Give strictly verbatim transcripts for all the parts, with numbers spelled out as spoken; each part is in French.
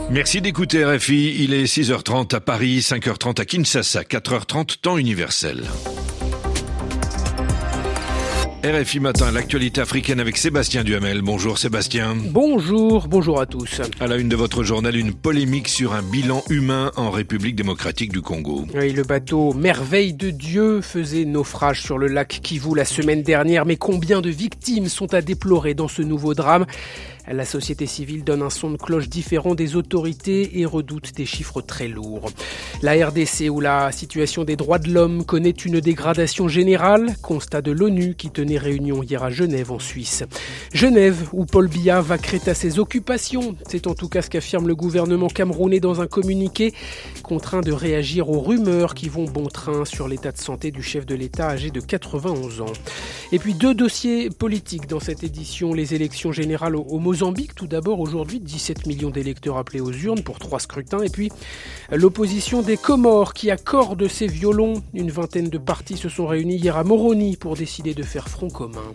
Merci d'écouter R F I. Il est six heures trente à Paris, cinq heures trente à Kinshasa, quatre heures trente temps universel. R F I Matin, l'actualité africaine avec Sébastien Duhamel. Bonjour Sébastien. Bonjour, bonjour à tous. À la une de votre journal, une polémique sur un bilan humain en République démocratique du Congo. Oui, le bateau Merveille de Dieu faisait naufrage sur le lac Kivu la semaine dernière. Mais combien de victimes sont à déplorer dans ce nouveau drame ? La société civile donne un son de cloche différent des autorités et redoute des chiffres très lourds. La R D C, où la situation des droits de l'homme connaît une dégradation générale, constat de l'ONU qui tenait réunion hier à Genève en Suisse. Genève, où Paul Biya va créer à ses occupations. C'est en tout cas ce qu'affirme le gouvernement camerounais dans un communiqué, contraint de réagir aux rumeurs qui vont bon train sur l'état de santé du chef de l'État âgé de quatre-vingt-onze ans. Et puis deux dossiers politiques dans cette édition, les élections générales au, au Mozambique, tout d'abord aujourd'hui, dix-sept millions d'électeurs appelés aux urnes pour trois scrutins. Et puis l'opposition des Comores qui accorde ses violons. Une vingtaine de partis se sont réunis hier à Moroni pour décider de faire front commun.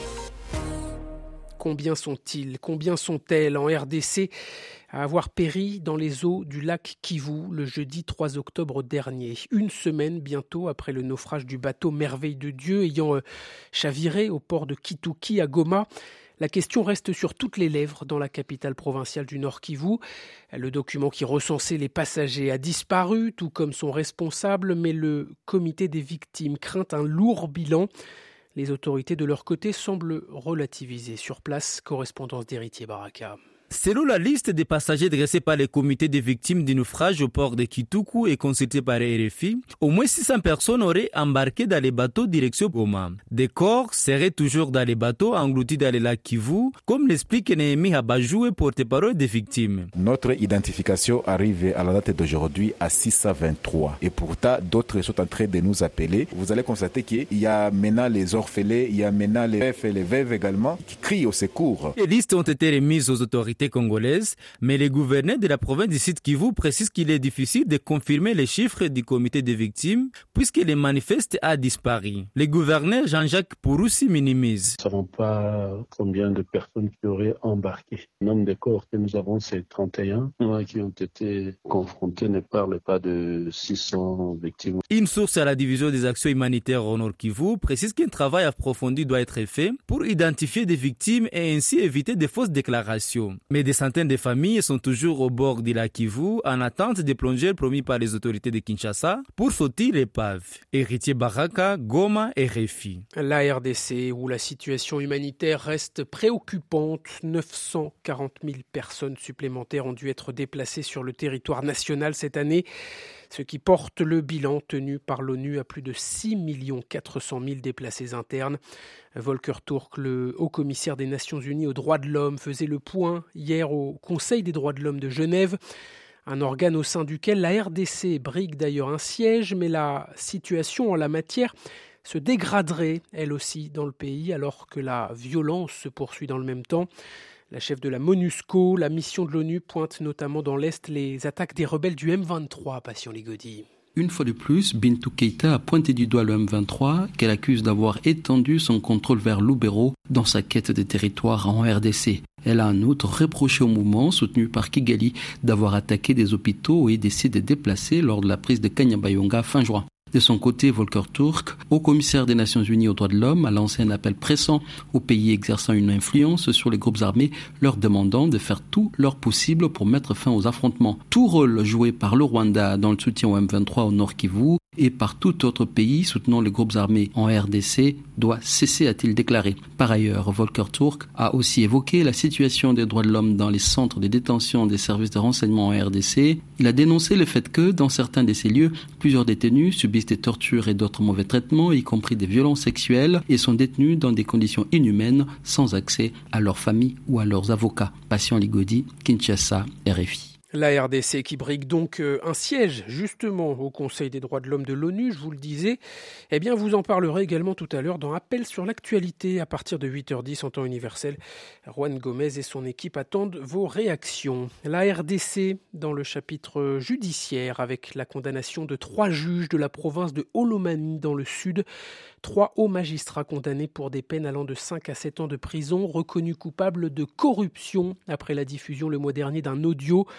Combien sont-ils, combien sont-elles en R D C à avoir péri dans les eaux du lac Kivu le jeudi trois octobre dernier, une semaine bientôt après le naufrage du bateau Merveille de Dieu ayant euh, chaviré au port de Kituki à Goma. La question reste sur toutes les lèvres dans la capitale provinciale du Nord Kivu. Le document qui recensait les passagers a disparu, tout comme son responsable, mais le comité des victimes craint un lourd bilan. Les autorités de leur côté semblent relativiser. Sur place, correspondance d'Héritier Baraka. Selon la liste des passagers dressée par les comités des victimes du naufrage au port de Kituku et consultée par R F I, au moins six cents personnes auraient embarqué dans les bateaux direction Goma. Des corps seraient toujours dans les bateaux engloutis dans le lac Kivu, comme l'explique Néhémie Habajou, porte-parole des victimes. Notre identification arrive à la date d'aujourd'hui à six cent vingt-trois. Et pourtant, d'autres sont en train de nous appeler. Vous allez constater qu'il y a maintenant les orphelins, il y a maintenant les veufs et les veuves également qui crient au secours. Les listes ont été remises aux autorités congolaise, mais le gouverneur de la province du Sud Kivu précise qu'il est difficile de confirmer les chiffres du comité des victimes puisque le manifeste a disparu. Le gouverneur Jean-Jacques Pouroussi minimise. Nous ne savons pas combien de personnes qui auraient embarqué. Le nombre de corps que nous avons, c'est trente et un qui ont été confrontés. Ne parle pas de six cents victimes. Une source à la division des actions humanitaires au Nord Kivu précise qu'un travail approfondi doit être fait pour identifier des victimes et ainsi éviter de fausses déclarations. Mais des centaines de familles sont toujours au bord du lac Kivu en attente des plongeurs promis par les autorités de Kinshasa pour sauter l'épave. Héritier Baraka, Goma et R F I. La R D C, où la situation humanitaire reste préoccupante, neuf cent quarante mille personnes supplémentaires ont dû être déplacées sur le territoire national cette année, ce qui porte le bilan tenu par l'ONU à plus de six millions quatre cent mille déplacés internes. Volker Turk, le haut-commissaire des Nations Unies aux droits de l'homme, faisait le point hier au Conseil des droits de l'homme de Genève, un organe au sein duquel la R D C brigue d'ailleurs un siège, mais la situation en la matière se dégraderait elle aussi dans le pays alors que la violence se poursuit dans le même temps. La chef de la MONUSCO, la mission de l'ONU, pointe notamment dans l'Est les attaques des rebelles du M vingt-trois, Patient Ligodi. Une fois de plus, Bintou Keïta a pointé du doigt le M vingt-trois qu'elle accuse d'avoir étendu son contrôle vers Lubero dans sa quête de territoire en R D C. Elle a en outre reproché au mouvement soutenu par Kigali d'avoir attaqué des hôpitaux et décidé de déplacer lors de la prise de Kanyabayonga fin juin. De son côté, Volker Turk, haut-commissaire des Nations Unies aux droits de l'homme, a lancé un appel pressant aux pays exerçant une influence sur les groupes armés, leur demandant de faire tout leur possible pour mettre fin aux affrontements. Tout rôle joué par le Rwanda dans le soutien au M vingt-trois au Nord Kivu et par tout autre pays soutenant les groupes armés en R D C doit cesser, a-t-il déclaré. Par ailleurs, Volker Turk a aussi évoqué la situation des droits de l'homme dans les centres de détention des services de renseignement en R D C. Il a dénoncé le fait que, dans certains de ces lieux, plusieurs détenus subissent des tortures et d'autres mauvais traitements, y compris des violences sexuelles, et sont détenus dans des conditions inhumaines, sans accès à leur famille ou à leurs avocats. Patient Ligodi, Kinshasa, R F I. La R D C qui brigue donc un siège justement au Conseil des droits de l'homme de l'ONU, je vous le disais. Eh bien, vous en parlerez également tout à l'heure dans Appel sur l'actualité à partir de huit heures dix en temps universel. Juan Gomez et son équipe attendent vos réactions. La R D C dans le chapitre judiciaire avec la condamnation de trois juges de la province de Olomami dans le sud. Trois hauts magistrats condamnés pour des peines allant de cinq à sept ans de prison, reconnus coupables de corruption après la diffusion le mois dernier d'un audio.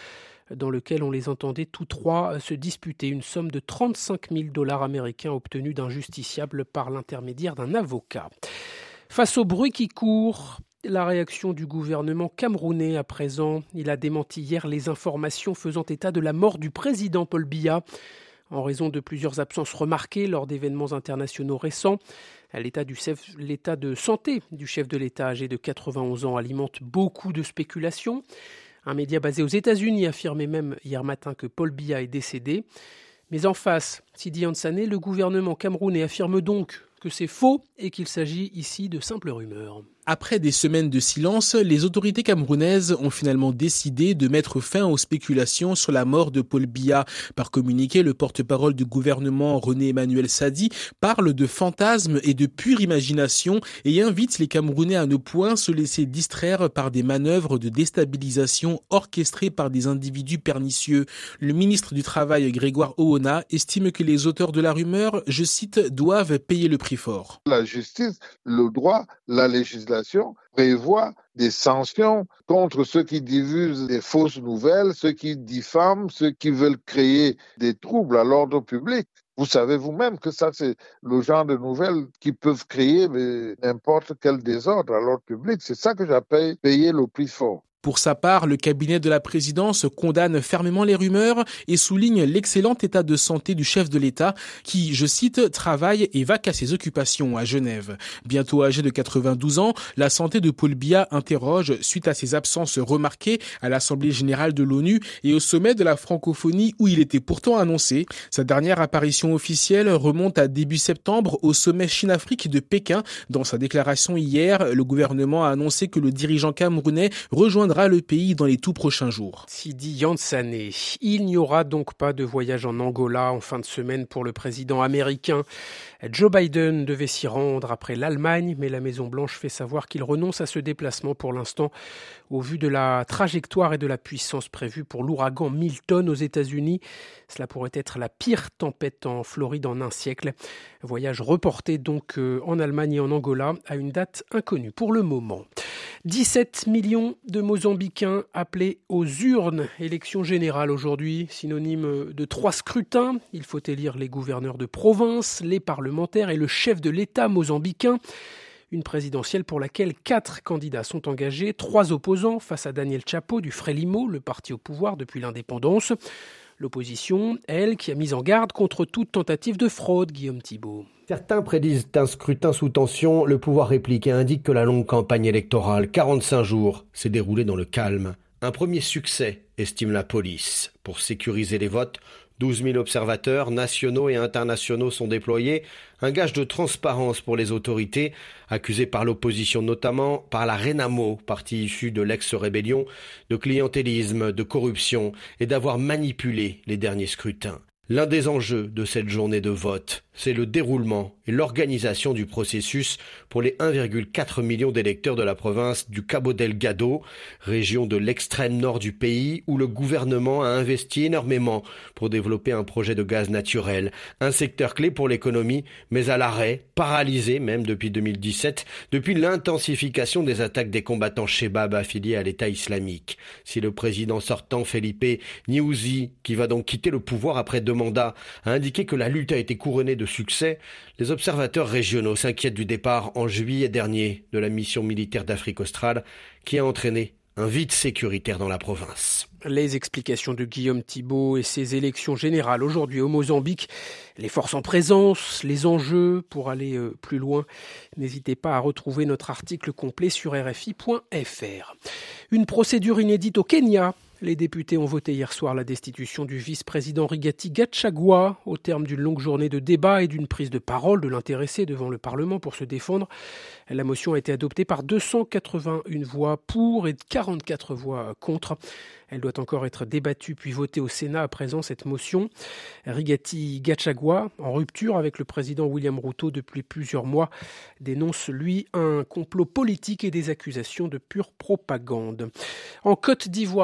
dans lequel on les entendait tous trois se disputer une somme de trente-cinq mille dollars américains obtenus d'un justiciable par l'intermédiaire d'un avocat. Face au bruit qui court, la réaction du gouvernement camerounais à présent. Il a démenti hier les informations faisant état de la mort du président Paul Biya. En raison de plusieurs absences remarquées lors d'événements internationaux récents, l'état, du chef, l'état de santé du chef de l'État âgé de quatre-vingt-onze ans alimente beaucoup de spéculations. Un média basé aux États-Unis affirmait même hier matin que Paul Biya est décédé. Mais en face, Sidi Yansane, le gouvernement camerounais affirme donc que c'est faux et qu'il s'agit ici de simples rumeurs. Après des semaines de silence, les autorités camerounaises ont finalement décidé de mettre fin aux spéculations sur la mort de Paul Biya. Par communiqué, le porte-parole du gouvernement, René-Emmanuel Sadi, parle de fantasmes et de pure imagination et invite les Camerounais à ne point se laisser distraire par des manœuvres de déstabilisation orchestrées par des individus pernicieux. Le ministre du Travail, Grégoire Oona, estime que les auteurs de la rumeur, je cite, doivent payer le prix fort. La justice, le droit, la législation prévoit des sanctions contre ceux qui diffusent des fausses nouvelles, ceux qui diffament, ceux qui veulent créer des troubles à l'ordre public. Vous savez vous-même que ça, c'est le genre de nouvelles qui peuvent créer n'importe quel désordre à l'ordre public. C'est ça que j'appelle payer le prix fort. Pour sa part, le cabinet de la présidence condamne fermement les rumeurs et souligne l'excellent état de santé du chef de l'État qui, je cite, travaille et va qu'à ses occupations à Genève. Bientôt âgé de quatre-vingt-douze ans, la santé de Paul Biya interroge suite à ses absences remarquées à l'Assemblée générale de l'ONU et au sommet de la francophonie où il était pourtant annoncé. Sa dernière apparition officielle remonte à début septembre au sommet Chine-Afrique de Pékin. Dans sa déclaration hier, le gouvernement a annoncé que le dirigeant camerounais rejoindra le pays dans les tout prochains jours. Sidi Yansane. Il n'y aura donc pas de voyage en Angola en fin de semaine pour le président américain. Joe Biden devait s'y rendre après l'Allemagne, mais la Maison-Blanche fait savoir qu'il renonce à ce déplacement pour l'instant au vu de la trajectoire et de la puissance prévue pour l'ouragan Milton aux États-Unis. Cela pourrait être la pire tempête en Floride en un siècle. Voyage reporté donc en Allemagne et en Angola à une date inconnue pour le moment. dix-sept millions de Mozambicains appelés aux urnes. Élection générale aujourd'hui, synonyme de trois scrutins. Il faut élire les gouverneurs de province, les parlementaires et le chef de l'État mozambicain. Une présidentielle pour laquelle quatre candidats sont engagés, trois opposants face à Daniel Chapo du Frelimo, le parti au pouvoir depuis l'indépendance. L'opposition, elle, qui a mis en garde contre toute tentative de fraude, Guillaume Thibault. Certains prédisent un scrutin sous tension. Le pouvoir républicain indique que la longue campagne électorale, quarante-cinq jours, s'est déroulée dans le calme. Un premier succès, estime la police. Pour sécuriser les votes, douze mille observateurs nationaux et internationaux sont déployés. Un gage de transparence pour les autorités, accusées par l'opposition notamment par la Renamo, parti issu de l'ex-rébellion, de clientélisme, de corruption et d'avoir manipulé les derniers scrutins. L'un des enjeux de cette journée de vote, c'est le déroulement et l'organisation du processus pour les un virgule quatre million d'électeurs de la province du Cabo Delgado, région de l'extrême nord du pays où le gouvernement a investi énormément pour développer un projet de gaz naturel, un secteur clé pour l'économie, mais à l'arrêt, paralysé même depuis deux mille dix-sept, depuis l'intensification des attaques des combattants Chebab affiliés à l'État islamique. Si le président sortant Felipe Nyusi, qui va donc quitter le pouvoir après deux mandats, a indiqué que la lutte a été couronnée de succès, les observateurs régionaux s'inquiètent du départ en juillet dernier de la mission militaire d'Afrique australe qui a entraîné un vide sécuritaire dans la province. Les explications de Guillaume Thibault et ses élections générales aujourd'hui au Mozambique, les forces en présence, les enjeux. Pour aller plus loin, n'hésitez pas à retrouver notre article complet sur R F I point F R. Une procédure inédite au Kenya. Les députés ont voté hier soir la destitution du vice-président Rigathi Gachagua au terme d'une longue journée de débat et d'une prise de parole de l'intéressé devant le Parlement pour se défendre. La motion a été adoptée par deux cent quatre-vingt-une voix pour et quarante-quatre voix contre. Elle doit encore être débattue puis votée au Sénat à présent, cette motion. Rigathi Gachagua, en rupture avec le président William Ruto depuis plusieurs mois, dénonce, lui, un complot politique et des accusations de pure propagande. En Côte d'Ivoire, le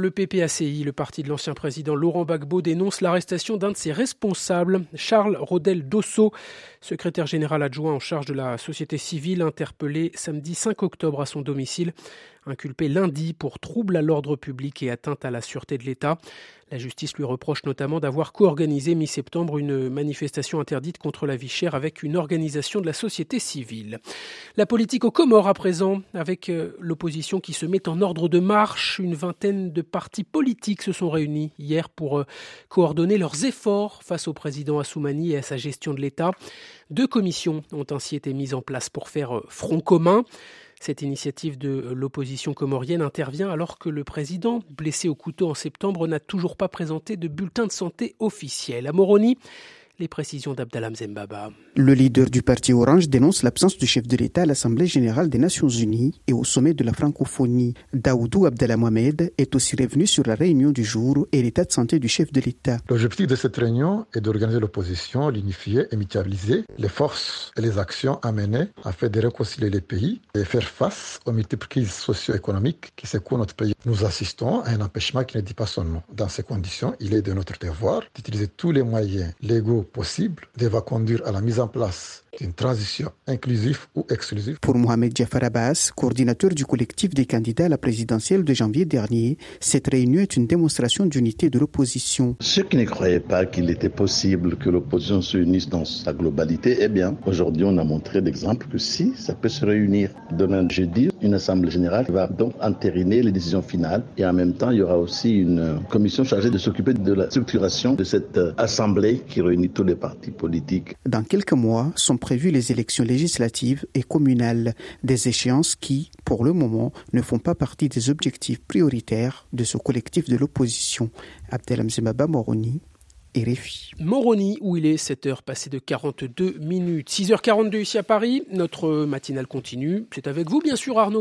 le P P A C I, le parti de l'ancien président Laurent Gbagbo, dénonce l'arrestation d'un de ses responsables, Charles Rodel Dosso, secrétaire général adjoint en charge de la société civile, interpellé samedi cinq octobre à son domicile, inculpé lundi pour trouble à l'ordre public et atteinte à la sûreté de l'État. La justice lui reproche notamment d'avoir co-organisé mi-septembre une manifestation interdite contre la vie chère avec une organisation de la société civile. La politique aux Comores à présent, avec l'opposition qui se met en ordre de marche. Une vingtaine de partis politiques se sont réunis hier pour coordonner leurs efforts face au président Assoumani et à sa gestion de l'État. Deux commissions ont ainsi été mises en place pour faire front commun. Cette initiative de l'opposition comorienne intervient alors que le président, blessé au couteau en septembre, n'a toujours pas présenté de bulletin de santé officiel. À Moroni, les précisions d'Abdallah Mzembaba. Le leader du parti Orange dénonce l'absence du chef de l'État à l'Assemblée générale des Nations unies et au sommet de la francophonie. Daoudou Abdallah Mohamed est aussi revenu sur la réunion du jour et l'état de santé du chef de l'État. L'objectif de cette réunion est d'organiser l'opposition, l'unifier et mutualiser les forces et les actions à mener afin de réconcilier les pays et faire face aux multiples crises socio-économiques qui secouent notre pays. Nous assistons à un empêchement qui ne dit pas son nom. Dans ces conditions, il est de notre devoir d'utiliser tous les moyens légaux possibles devant conduire à la mise en place d'une transition inclusive ou exclusive. Pour Mohamed Jafar Abbas, coordinateur du collectif des candidats à la présidentielle de janvier dernier, cette réunion est une démonstration d'unité de l'opposition. Ceux qui ne croyaient pas qu'il était possible que l'opposition se unisse dans sa globalité, eh bien, aujourd'hui on a montré d'exemple que si, ça peut se réunir. Demain jeudi, une assemblée générale va donc entériner les décisions finales et en même temps il y aura aussi une commission chargée de s'occuper de la structuration de cette assemblée qui réunit tous les partis politiques. Dans quelques mois sont prévues les élections législatives et communales, des échéances qui, pour le moment, ne font pas partie des objectifs prioritaires de ce collectif de l'opposition. Abdelhamid Mzembaba, Moroni, R F I. Moroni, où il est sept heures passées de quarante-deux minutes. six heures quarante-deux ici à Paris. Notre matinale continue. C'est avec vous, bien sûr, Arnaud.